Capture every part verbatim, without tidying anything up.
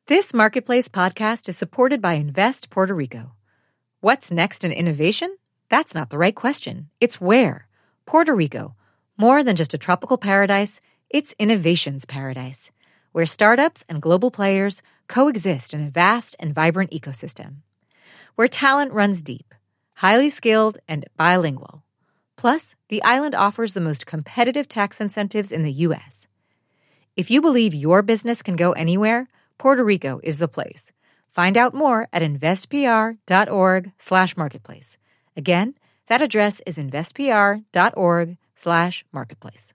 This Marketplace podcast is supported by Invest Puerto Rico. What's next in innovation? That's not the right question. It's where. Puerto Rico. More than just a tropical paradise, it's innovation's paradise, where startups and global players coexist in a vast and vibrant ecosystem. Where talent runs deep, highly skilled, and bilingual. Plus, the island offers the most competitive tax incentives in the U S. If you believe your business can go anywhere, Puerto Rico is the place. Find out more at investpr.org slash marketplace. Again, that address is investpr.org slash marketplace.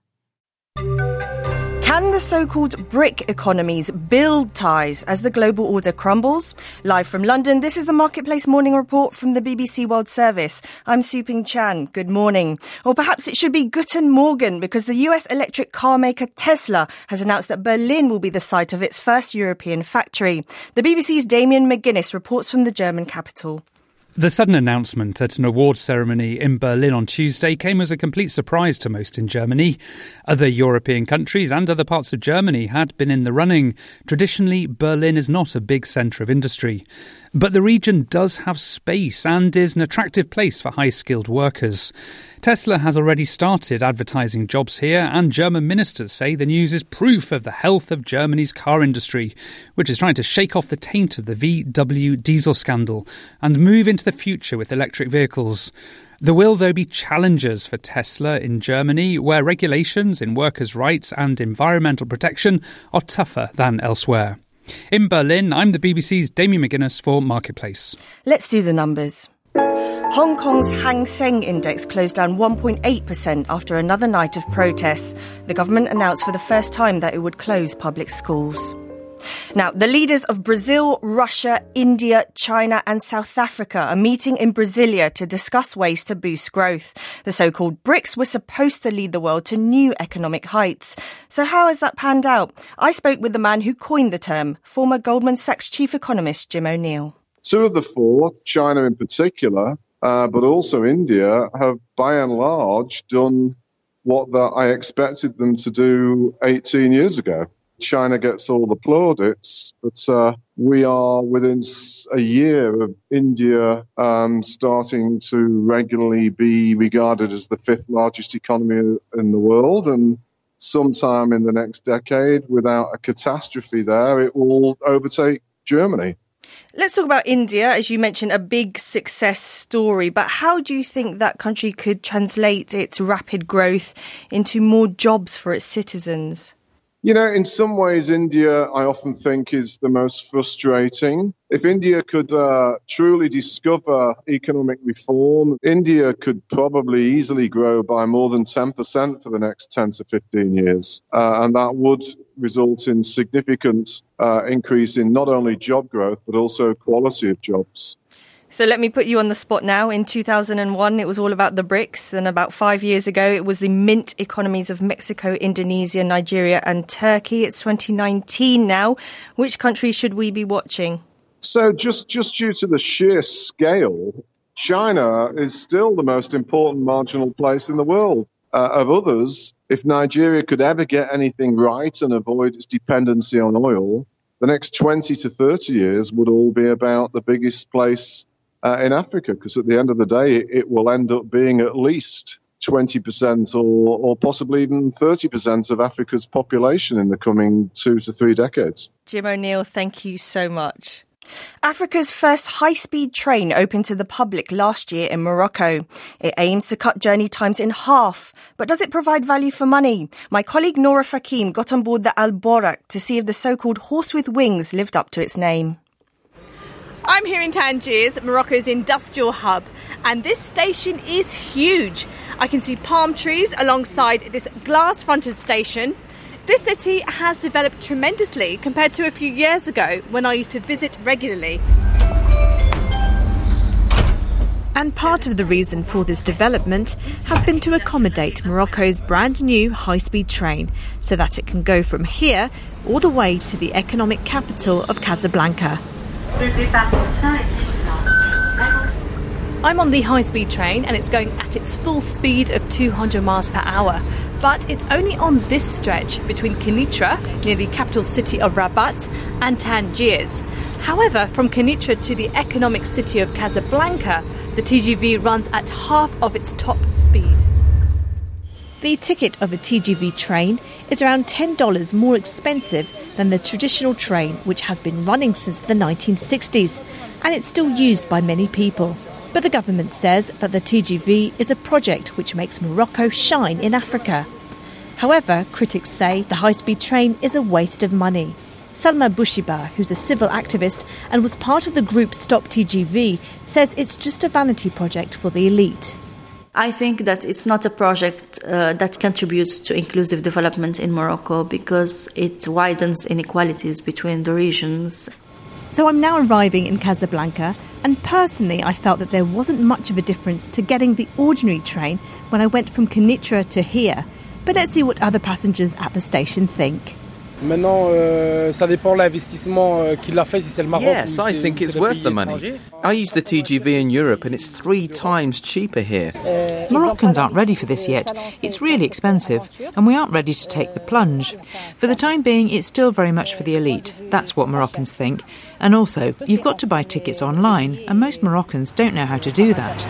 Can the so-called BRIC economies build ties as the global order crumbles? Live from London, this is the Marketplace Morning Report from the B B C World Service. I'm Suping Chan. Good morning. Or perhaps it should be Guten Morgen, because the U S electric car maker Tesla has announced that Berlin will be the site of its first European factory. The B B C's Damien McGuinness reports from the German capital. The sudden announcement at an awards ceremony in Berlin on Tuesday came as a complete surprise to most in Germany. Other European countries and other parts of Germany had been in the running. Traditionally, Berlin is not a big centre of industry. But the region does have space and is an attractive place for high-skilled workers. Tesla has already started advertising jobs here, and German ministers say the news is proof of the health of Germany's car industry, which is trying to shake off the taint of the V W diesel scandal and move into the future with electric vehicles. There will, though, be challenges for Tesla in Germany, where regulations in workers' rights and environmental protection are tougher than elsewhere. In Berlin, I'm the B B C's Damien McGuinness for Marketplace. Let's do the numbers. Hong Kong's Hang Seng Index closed down one point eight percent after another night of protests. The government announced for the first time that it would close public schools. Now, the leaders of Brazil, Russia, India, China and South Africa are meeting in Brasilia to discuss ways to boost growth. The so-called BRICS were supposed to lead the world to new economic heights. So how has that panned out? I spoke with the man who coined the term, former Goldman Sachs chief economist Jim O'Neill. Two of the four, China in particular, uh, but also India, have by and large done what the, I expected them to do eighteen years ago. China gets all the plaudits, but uh, we are within a year of India um, starting to regularly be regarded as the fifth largest economy in the world. And sometime in the next decade, without a catastrophe there, it will overtake Germany. Let's talk about India. As you mentioned, a big success story. But how do you think that country could translate its rapid growth into more jobs for its citizens? You know, in some ways, India, I often think, is the most frustrating. If India could uh, truly discover economic reform, India could probably easily grow by more than ten percent for the next ten to fifteen years. Uh, and that would result in significant uh, increase in not only job growth, but also quality of jobs. So let me put you on the spot now. In two thousand one, it was all about the BRICS. Then about five years ago, it was the mint economies of Mexico, Indonesia, Nigeria and Turkey. It's twenty nineteen now. Which country should we be watching? So just, just due to the sheer scale, China is still the most important marginal place in the world. Uh, of others, if Nigeria could ever get anything right and avoid its dependency on oil, the next twenty to thirty years would all be about the biggest place Uh, in Africa, because at the end of the day, it, it will end up being at least twenty percent or, or possibly even thirty percent of Africa's population in the coming two to three decades. Jim O'Neill, thank you so much. Africa's first high-speed train opened to the public last year in Morocco. It aims to cut journey times in half. But does it provide value for money? My colleague Nora Fakim got on board the Al Borak to see if the so-called horse with wings lived up to its name. I'm here in Tangiers, Morocco's industrial hub, and this station is huge. I can see palm trees alongside this glass-fronted station. This city has developed tremendously compared to a few years ago when I used to visit regularly. And part of the reason for this development has been to accommodate Morocco's brand new high-speed train so that it can go from here all the way to the economic capital of Casablanca. I'm on the high-speed train and it's going at its full speed of two hundred miles per hour. But it's only on this stretch between Kenitra, near the capital city of Rabat, and Tangiers. However, from Kenitra to the economic city of Casablanca, the T G V runs at half of its top speed. The ticket of a T G V train is around ten dollars more expensive than the traditional train, which has been running since the nineteen sixties, and it's still used by many people. But the government says that the T G V is a project which makes Morocco shine in Africa. However, critics say the high-speed train is a waste of money. Salma Bouchiba, who's a civil activist and was part of the group Stop T G V, says it's just a vanity project for the elite. I think that it's not a project uh, that contributes to inclusive development in Morocco because it widens inequalities between the regions. So I'm now arriving in Casablanca, and personally I felt that there wasn't much of a difference to getting the ordinary train when I went from Kenitra to here. But let's see what other passengers at the station think. Yes, I think it's worth the money. I use the T G V in Europe and it's three times cheaper here. Moroccans aren't ready for this yet. It's really expensive and we aren't ready to take the plunge. For the time being, it's still very much for the elite. That's what Moroccans think. And also, you've got to buy tickets online and most Moroccans don't know how to do that.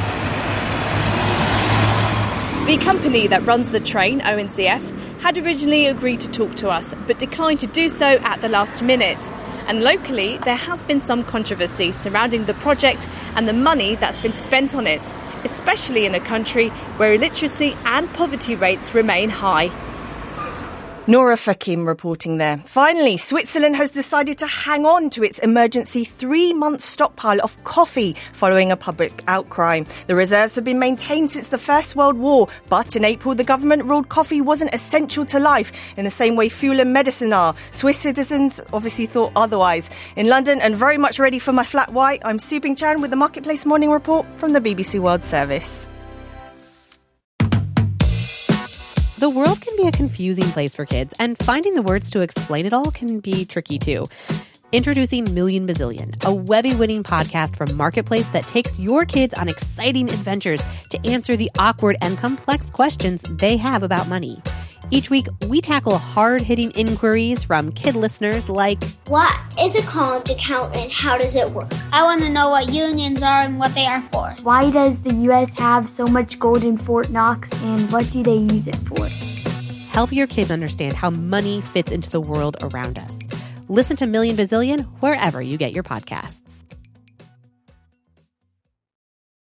The company that runs the train, O N C F, had originally agreed to talk to us, but declined to do so at the last minute. And locally, there has been some controversy surrounding the project and the money that's been spent on it, especially in a country where illiteracy and poverty rates remain high. Nora Fakim reporting there. Finally, Switzerland has decided to hang on to its emergency three-month stockpile of coffee following a public outcry. The reserves have been maintained since the First World War, but in April the government ruled coffee wasn't essential to life in the same way fuel and medicine are. Swiss citizens obviously thought otherwise. In London and very much ready for my flat white, I'm Su Ping Chan with the Marketplace Morning Report from the B B C World Service. The world can be a confusing place for kids, and finding the words to explain it all can be tricky too. Introducing Million Bazillion, a Webby-winning podcast from Marketplace that takes your kids on exciting adventures to answer the awkward and complex questions they have about money. Each week, we tackle hard-hitting inquiries from kid listeners like, what is a college account and how does it work? I want to know what unions are and what they are for. Why does the U S have so much gold in Fort Knox and what do they use it for? Help your kids understand how money fits into the world around us. Listen to Million Bazillion wherever you get your podcasts.